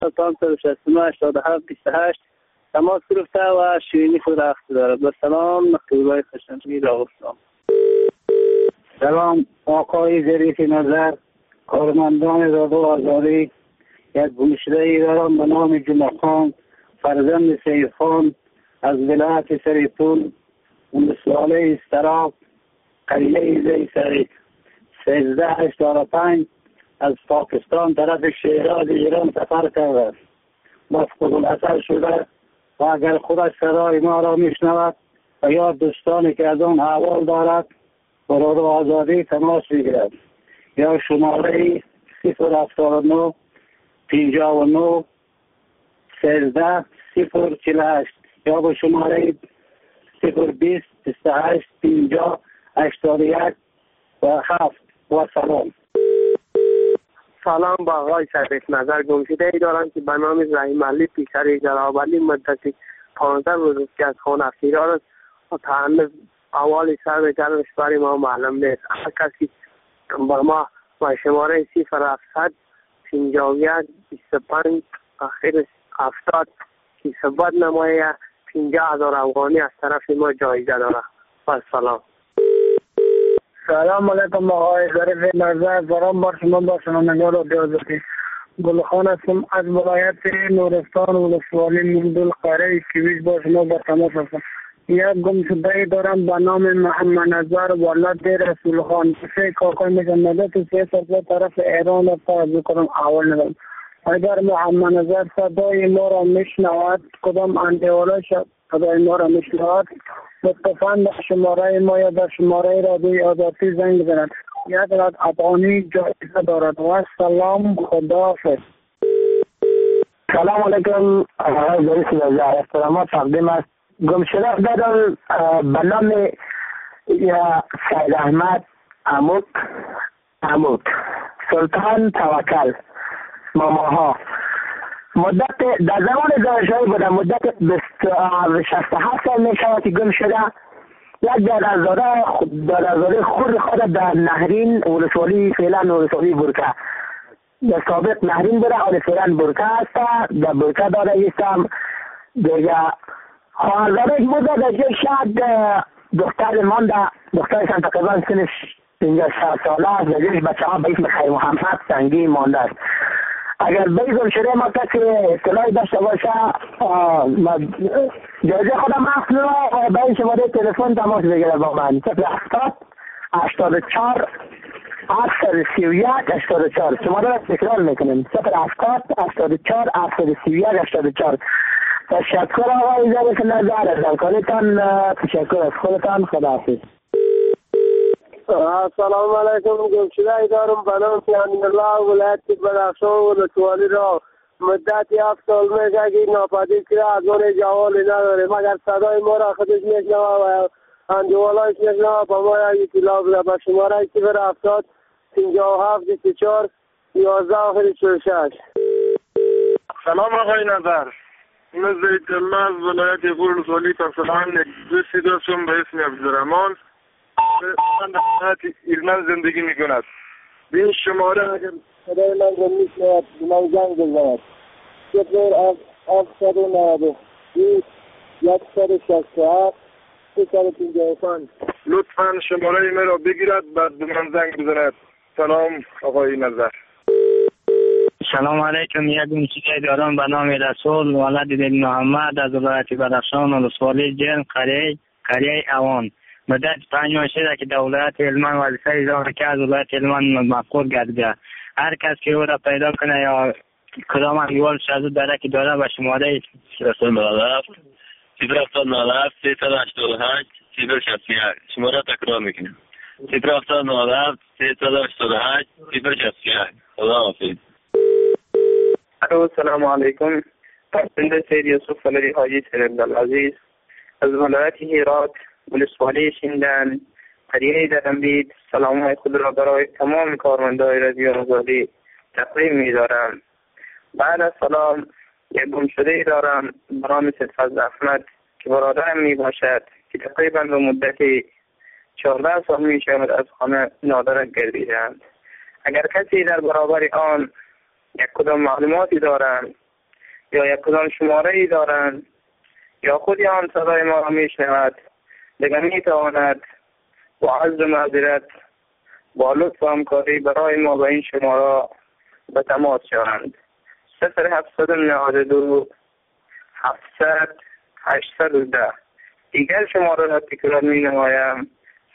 سلطان 69 87 28 تماس گرفته و شیرینی خود را اخذ دارد. با سلام، مخلوقای خشنشی را گفتم. سلام آقای ظریف نظر، کارمندان رادیو آزادی. یک گمشده‌ای دارم به نام جمعه خان، فرزند سید خان، از ولایت سریتون، ولسوالی استراب، قریه زی سعید. 1385 از پاکستان طرف شیراز ایران سفر کرده، مفقود الاثر شده و اگر خودش صدای ما را میشنود و یا دوستانی که از آن احوال دارد با رادیو آزادی تماس بگیرد یا شماره 079 59 13 048 یا با شماره 020 28 50 81 و 7 و سلام. سلام با آقای ظریف نظر. گمشده‌ای دارم که به نام رحیم علی پیکری جناب علی مدتی 15 روز که از خانه فرار است و تعلق اول سر به جلبش برای ما معلوم نیست. هر کسی با ما و شماره 0700 51 25 آخر 70 که ثبت نمایه 50,000 افغانی از طرف ما جایزه داره. و سلام. سلام علیکم آقای ظریف نظر، سلام بر شما با شنوندگان رادیو آزادی. گلخان هستم از ولایت نورستان ولسوالی مندل قره کیویش با شما با تماس هستم. یک گمشده‌ای دارم به نام محمد نظر ولد رسول خان. سه کاکای میگن تو 3 سال طرف ایران را تازه کنم اول ندارم. اگر محمد نظر صدای ما را میشنود کدام اندیوالا صدای ما را میشنود لطفاً در شماره ما یا در شماره رادیوی آزادی زنگ بزند. یک رد افغانی جایزه دارد. و سلام، خداحافظ. سلام علیکم آقای ظریف نظر، احترامات تقدیم است. گمشده دادم به نام سید احمد عمود سلطان توکل ماماها. مدت در زمان دانشجویی بودم، مدت 67 سال می شود که گم شده. یک دادرزاده خود در نهرین ولسوالی، فعلا ولسوالی برکه، در سابق نهرین بوده، حال فعلا برکه است. در برکه داده ایستم دیگه. خواهرزادهش بوده در جای شاید دختر مانده، دخترشان تقریبا سنش 56 ساله است. در جایش بچه ها به اسم خیر محمد سنگی مانده است. اگر بیزم شده ما کسی اطلاعی داشته باشه جایزه خودم اخذ رو به این شماره تلفن تماس بگیره با من. 070 84 731 84. شماره را تکرار میکنیم 070 84 731 84. تشکر آقای ظریف نظر، از همکاریتان تشکر از خودتان. خداحافظ. سلام علیکم. گمشده‌ای دارم به نام امین الله ولایت بدخشان ولسوالی را مدت 7 سال میشه که ناپدید کرده. از اون جوالی نداریم. اگر صدای ما را خودش میشنوه و اندیوالایش میشنوه با ما یک اطلاع بده به شماره 070 57 24 11 آخر 46. سلام آقای نظر، من زید الله از ولایت ولسوالی پسلان دوستی داشتم به اسم عبدالرحمن. من در ولایت ایران زندگی میکند. به این شماره اگر صدای من را میشنود من زنگ بزند 0 167 355. لطفا شماره من را بگیرد بعد به من زنگ بزند. سلام آقای نظر. سلام علیکم. یک گمشده دارم به نام رسول ولد دل محمد از ولایت بدخشان ولسوالی جن قریه اوان. مدت 5 ماه شده که در ولایت هلمند وظیفه اجرا که از ولایت هلمند مفقود گردیده. هر کس که او را پیدا کنه یا کدام امیوال شازو داره که داره به شماره 097 097 388 061 شماره تکرار میکنم 097 388 061. خداحافظ. السلام علیکم. پرسنده سید یوسف علی حاجی سید عبدالعزیز از ولایت هرات ولسوالی شندن قریه درنبید. سلام خود را برای تمام کارمندان رادیو آزادی تقدیم می‌دارم. بعد از سلام یک گمشده‌ای دارم به نام سید فضل احمد که برادرم میباشد که تقریبا به مدت 14 سال میشود از خانه نادر گردیدند. اگر کسی در برابر آن یک کدام معلوماتی دارند یا یک کدام شماره ای دارند یا خودی آن صدای ما را میشنود، دیگر میتواند با عرض معذرت با لطف و همکاری برای ما به این شماره به تماس شوند. 0792 700 810. دیگر شماره را تکرار می نمایم: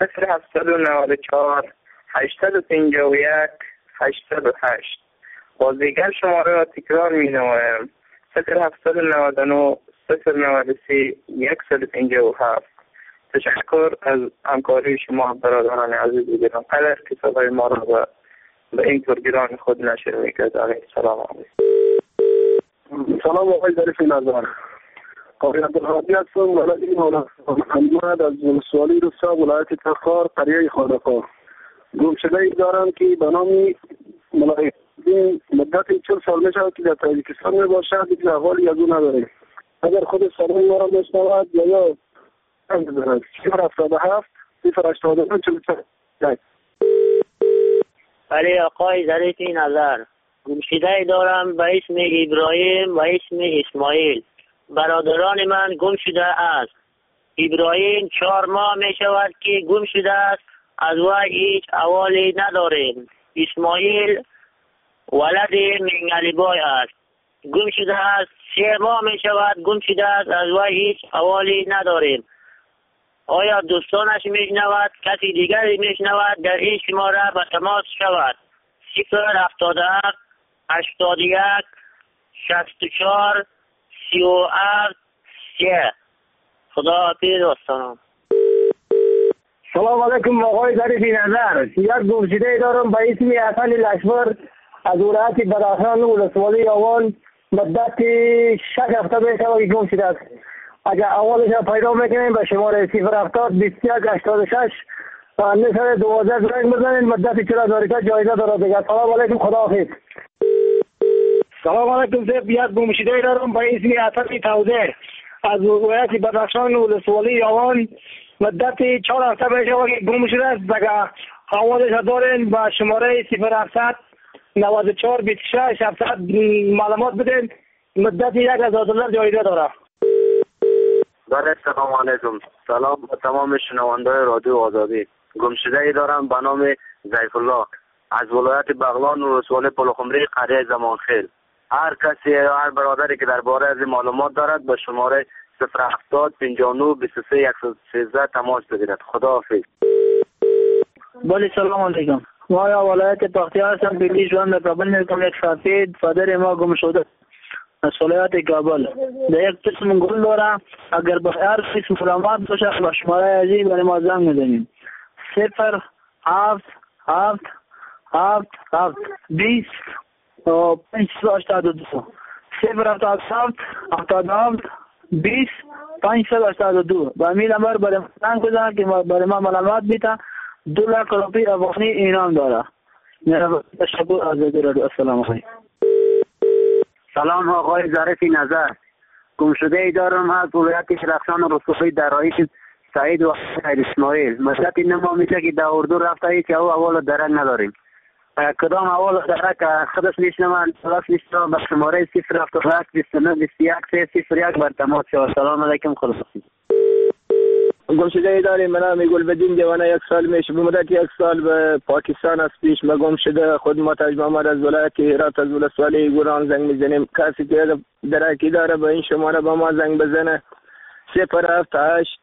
0794 851 808. باز دیگر شماره را تکرار می نمایم: 0799 093 157. تشکر از همکاری شما برادران عزیز گرامی. اگر که صدای ما را به این پروگرام خود نشر میکرد. سلام علیکم. سلام آقای ظریف نظر. قاری عبدالهادی هستم. ولد مولانا محمد از ولسوالی روستا ولایت تخار قریه خانقاه. گمشده ای دارم که به نام ملای مدت 40 سال میشه که در تاجیکستان می باشد. دیگه احوالی از او نداریم. اگر خود صدای ما را میشنود یا 077 089 44. ولی آقای ظریف نظر، گمشده ای دارم به اسم ابراهیم و اسم اسماعیل. برادران من گم شده است. ابراهیم 4 ماه می شود که گم شده است، از وی هیچ احوالی نداریم. اسماعیل ولد منگلی بای است، گم شده است. 3 ماه می شود گم شده است، از وی هیچ احوالی نداریم. آیا دوستانش میشنود؟ کسی دیگری میشنود؟ در این شماره به تماس شود: 077 81 64 37 3. خدا حافظ و سلام. سلام علیکم آقای ظریف نظر. یک گمشده دارم به اسم حسن لشکر از ولایت بدخشان ولسوالی آوان. مدت 6 هفته میشه که گم شده است. اگر اولش پیدا میکنیم به شماره 070 21 86 و نصر 12 زنگ بزنید. مدت 40,000 جایزه دارد دیگر. سلام علیکم. خداحافظ. سلام علیکم. یک گمشده دارم به اسم حسن توزیع از ولایت بدخشان ولسوالی یاوان. مدت 4 هفته میشه که گم شده است. اگر اولش دارین به شماره 0700 94 26 700 معلومات بدین. مدت 1,000 دلار جایزه دارد. بله سلام علیکم. سلام به تمام شنونده‌های رادیو آزادی. گمشده ای دارم به نام ضیف الله از ولایت بغلان و ولسوالی پلخمری قریه زمانخیل. هر کسی یا هر برادری که درباره از این معلومات دارد به شماره 070 59 23 113 تماس بگیرد. خداحافظ. بله سلام علیکم. ما یا ولایت پختی هستم. بلی جوان در کابل میکنم. یک سفید فادر ما گم شده از ولایت کابل. در یک قسم گل دارم. اگر به هر قسم معلومات باشه با شماره ازی برای ما زنگ میزنیم: 0 7 7 7 7 20 582 077 77 20 582. با این نمبر برای ما زنگ بزنید که برای ما معلومات بیده. 2 لک روپیه افغانی انعام داره. تشکر از رادیو. السلام علیکم. سلام آقای ظریف نظر. گمشده ای دارم از ولایت بدخشان و رسوخی در رئیس سعید و اسماعیل. مدت 9 ماه میشه که در اردو رفته ای که او اول درک نداریم. کدام اول درک خودش میشنوند خلاص میشنوند به شماره 077 29 21 301 بر تماس شود. سلام علیکم. خداحافظ. گمشده ای داریم به نام گلبدین دیوانه. 1 سال میشه به مدت 1 سال به پاکستان از پیش ما گم شده. خود محتاج محمد از ولایت هرات از ولسوالی گوران زنگ میزنیم. کسی که درکی داره به این شماره با ما زنگ بزنه: 078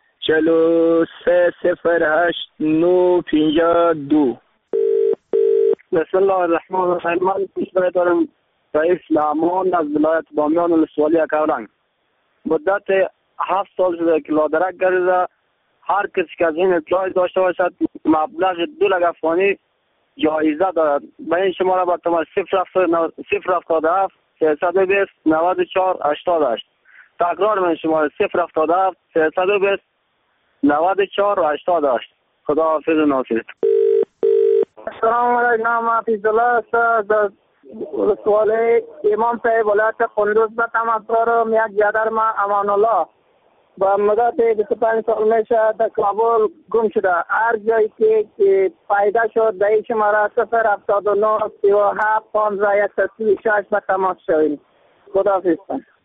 43 08 952. بسم الله الرحمن الرحیم. من پیشنهاد دارم رئیس لامان از ولایت بامیان ولسوالی اکاورنگ. مدت 7 سال شده که لادرک گرده. هر کسی که از این اطلاعی داشته باشد مبلغ 2 لک افغانی جایزه دارد. به این شماره با تماس 077 320 94 88. تکرار من شماره 077 320 94 88. خدا حافظ و ناصر. السلام علیکم. حافظ الله از ولسوالی امام صاحب ولایت قندوز به تماس دارم. یک برادر ما امان الله با مدت 25 سال میشه در کابل گم شده. هر جایی که پیدا شد در این شماره 079 37 15 136 به تماس شوید. خداحافظ.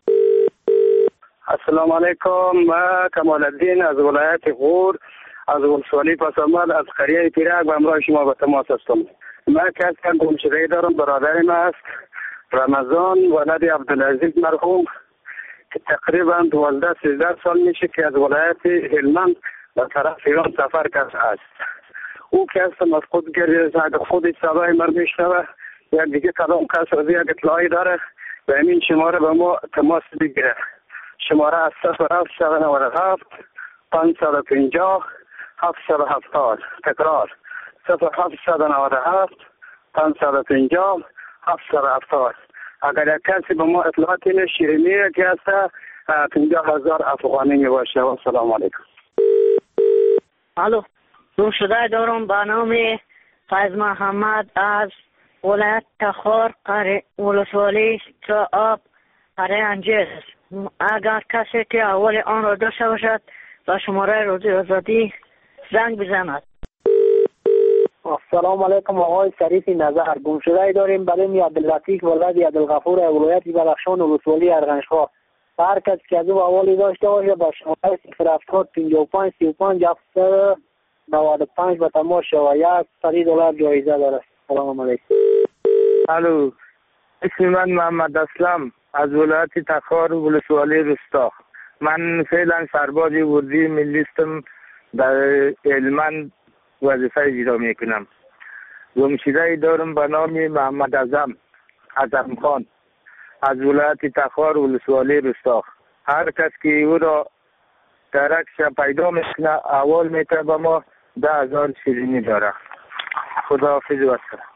السلام علیکم. من کمال الدین از ولایت غور از ولسوالی پسامال از قریه پیرک و امرای شما به تماس هستم. من کسی گمشدگی دارم. برادر من است رمضان ولد عبدالعزیز مرحوم که تقریبا 12-13 سال میشه که از ولایت هلمند به طرف ایران سفر کرده است. او کسی مفقود گردید. اگر خودی صدای من میشنوه یا دیگه کدام کس از یک اطلاعی داره به این شماره به ما تماس بگیره. شماره از 0797 550 770. تکرار 0797 550 770. اگر یک کسی به ما اطلاعاتی شیرینی که هست 50,000 افغانی می باشه. و سلام علیکم. الو، گمشده دارم به نام فیض محمد از ولایت تخار ولسوالی آب قریه انجیز. اگر کسی که اول آن را داشته باشد به شماره رادیو آزادی زنگ بزند. السلام علیکم آقای شریف نظر. گمشده داریم برای عبداللطیف ولد عبدالغفور ولایت بدخشان ولسوالی ارغنجخواه. هر کسی که از او اوالی داشته باشه به شماره 070 55 35 795 به تماس شود. $100 جایزه داره. سلام علیکم. الو، اسم من محمد اسلم از ولایت تخار ولسوالی رستاخ. من فعلا سرباز وردی ملیستم در هلمند وظیفه اجرا میکنم. گمشده دارم به نام محمد اعظم خان از ولایت تخار ولسوالی رستاخ. هر کس که او را درکش پیدا میکنه اول میتونه به ما 10,000 شیرینی داره. خداحافظ و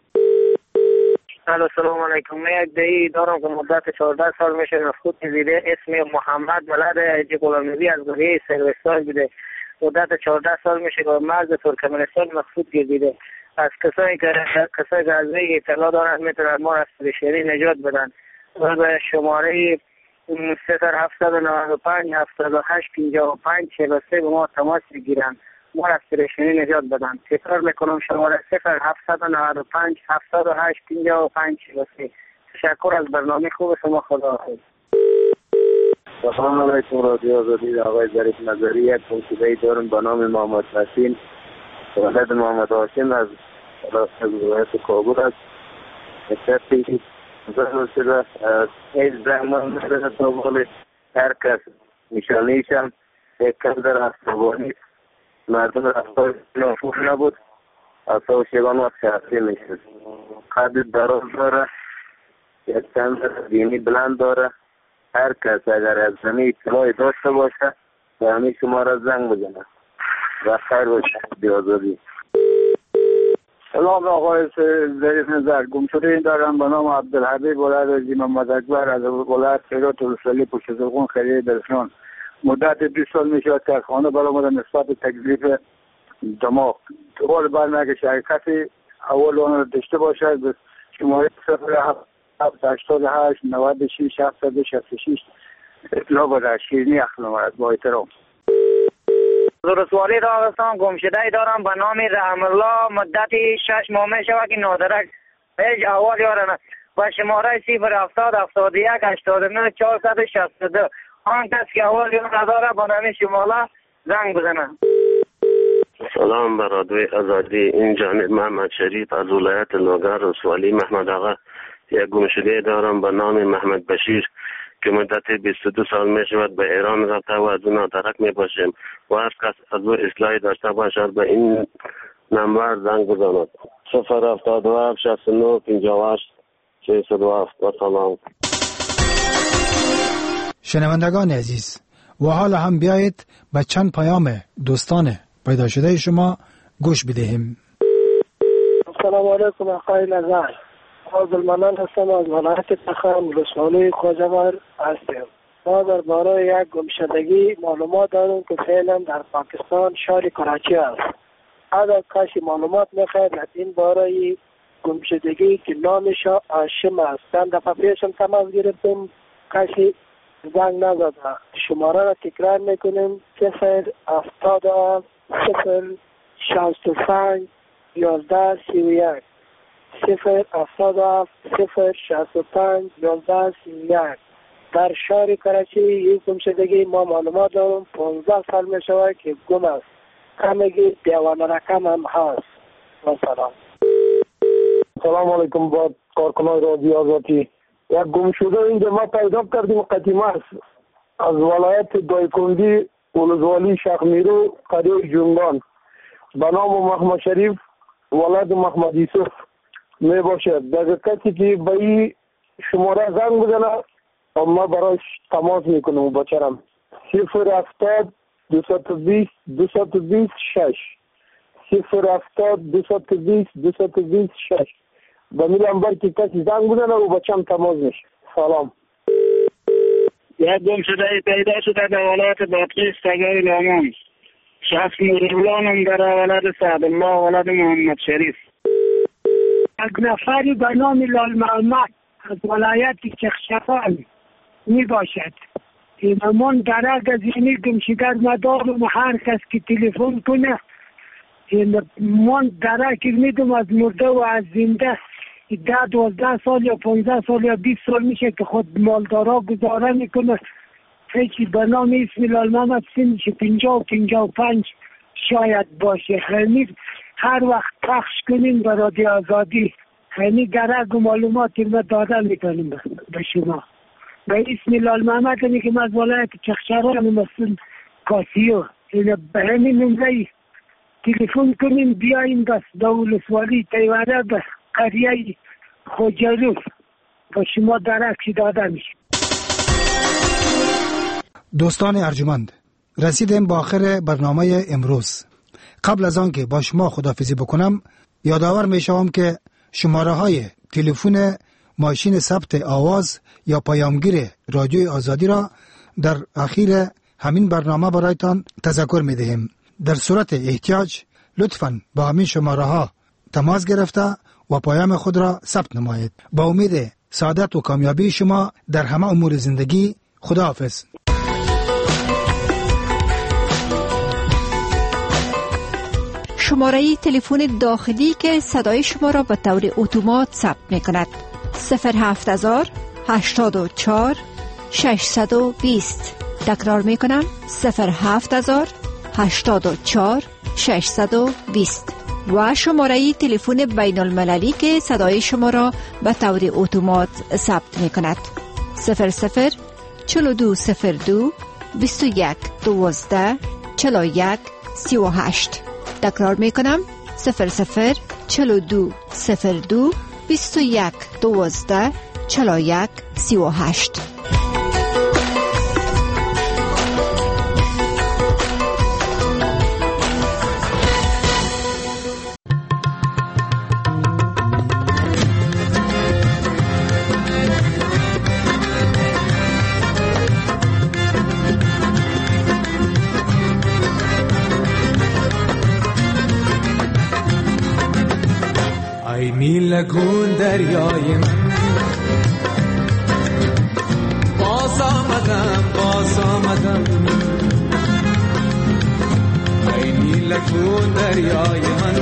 الو، سلام علیکم. من یک دایی دارم که مدت 14 سال میشه مفقود دیده. اسم محمد ولد حاجی غلامنبی از قریه سروستان بوده. مدت 14 سال میشه که مرز ترکمنستان مفقود گردیده. از کسایی که از وی اطلاع دارند میتونن ما را از شیری نجات بدن و به شماره 0795 78 55 43 به ما تماس بگیرن، ما را از پریشانی نجات بدن. تکرار میکنم شماره 0795 78 55 43. تشکر از برنامه خوب شما. خداحافظ. سلام علیکم. رادیو آزادی آقای ظریف نظری. یک گمشده‌ای دارم به نام محمد نسیم ولد محمد هاشم از ولایت کابل است. کسی زن شده هیچ زمان نداره دوباره هر کس نشانیشم یک کم در اصابانی مردم رفتار نافوق نبود. اصاب شیبان وقت شخصی میشد. قد دراز داره، یک کم دینی بلند داره. هر کس اگر از زمین اطلاعی داشته باشه به همین شما را زنگ بزنه. و خیر باشه. بیازادی. سلام آقای ظریف نظر. گمشده دارم به نام عبدالحبیب ولد حاجی محمد اکبر از ولایت سیرات ولسوالی پشت زرغون خریه درخشان. مدت 2 سال میشه که از خانه برآمده نسبت تکلیف دماغ. اول برنامه شرکتی اول آن را داشته باشد به شماره 0788 96 766 اطلاع بده. شیرینی اخلاق با احترام. ولسوالی راغستان گمشده دارم به نام رحم الله. مدتی 6 ماه می شود که نادرک هیچ احوال یارم و شماره 070 71 89 462. آن کس که احوال یارم نداره با نام شماله زنگ بزنه. سلام بر رادیو آزادی. این جانب محمد شریف از ولایت لوگر ولسوالی محمد آقا. یک گمشده دارم به نام محمد بشیر که مدت 22 سال می شود به ایران رفته و از اون نادرک می باشیم و هر کس از او اصلاحی داشته باشد به این نمبر زنگ بزند. 077 69 58 607. و سلام. شنوندگان عزیز، و حالا هم بیایید به چند پیام دوستان پیدا شده شما گوش بدهیم. السلام علیکم آقای نظر. عبدالمنان هستم از ولایت تخار ولسوالی خواجه‌مر هستم. ما درباره یک گمشدگی معلومات داریم که فعلا در پاکستان شهر کراچی است. اگر کسی معلومات میخواهد از این باره گمشدگی که نامش هاشم است، چند دفعه پیشم تماس گرفتیم کسی زنگ نزده. شماره را تکرار میکنیم 070 065 1131 070 065 1131. در شهر کراچی یک گمشدگی ما معلومات دارم 15 سال می شود که گم است. همگی دیوانه رقم هم هست. و سلام علیکم با کارکنان رادیو آزادی. یک گم شده اینجا ما پیدا کردیم قدیمه است از ولایت دایکندی ولسوالی شیخ میرو قریه جنگان به نام محمد شریف ولد محمد یوسف می باشد. در کسی که به این شماره زنگ بزنه ما برایش تماس میکنم بچرم 070 220 226 070 220 226 به می نمبر که کسی زنگ بزنه و بچم تماس میشه. سلام. یک گم شده پیدا شده در ولایت بادغیس تگری لامان. شخص نورالله در ولد سعدالله ولد محمد شریف. یک نفری به نام لال محمد از ولایت چخشفان می باشد. من درک از اینی گمشگر مدارم هر کس که تلفن کنه من درک میدم از مرده و از زنده 12 سال یا 15 سال یا 20 سال میشه که خود مالدارا گزاره میکنه. هیچی به نام اسم لال محمد سنش 50-55 شاید باشه. همین هر وقت پخش کنیم به رادیو آزادی همین درک و معلوماتی ما داده میکنیم به شما. به اسم لال محمد که من از ولایت چخشران مسئول کاسیو به همین نمره تلفن کنیم بیاییم بس دولسوالی تیوانه به قریه خوجلو با شما درک داده میشه. دوستان ارجمند، رسیدیم با آخر برنامه امروز. قبل از آن که با شما خداحافظی بکنم یادآور میشوم که شماره های تلفن ماشین ثبت آواز یا پیامگیر رادیوی آزادی را در اخیر همین برنامه برایتان تذکر میدهیم. در صورت احتیاج لطفاً با همین شماره ها تماس گرفته و پیام خود را ثبت نمایید. با امید سعادت و کامیابی شما در همه امور زندگی. خداحافظ. شماره تلفن داخلی که صدای شما را به طور اتومات ثبت می‌کند 07000 84 620. تکرار می‌کنم 07000 84 620 و شماره تلفن بین المللی که صدای شما را به طور اتومات ثبت می‌کند 00 4202 21 12 41 38. تکرار میکنم 00 4202 21 12 41 38. نیلگون دریای من باز آمدم ای نیلگون دریای من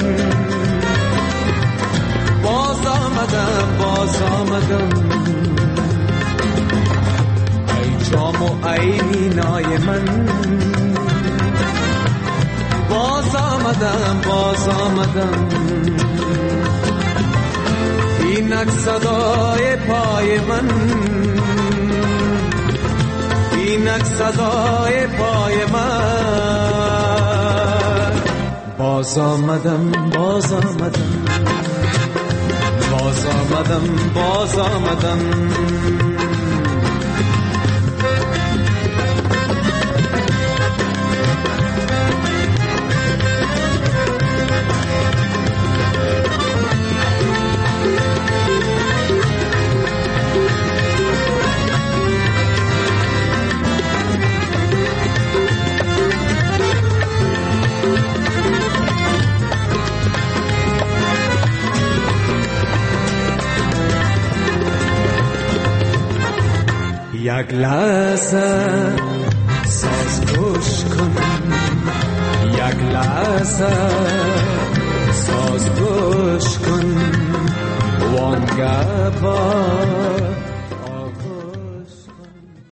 باز آمدم ای جام و ای مینای من باز آمدم اینک صدای پای من باز آمدم یک لحظه ساز گوش کن یک لحظه ساز گوش کن وانگه با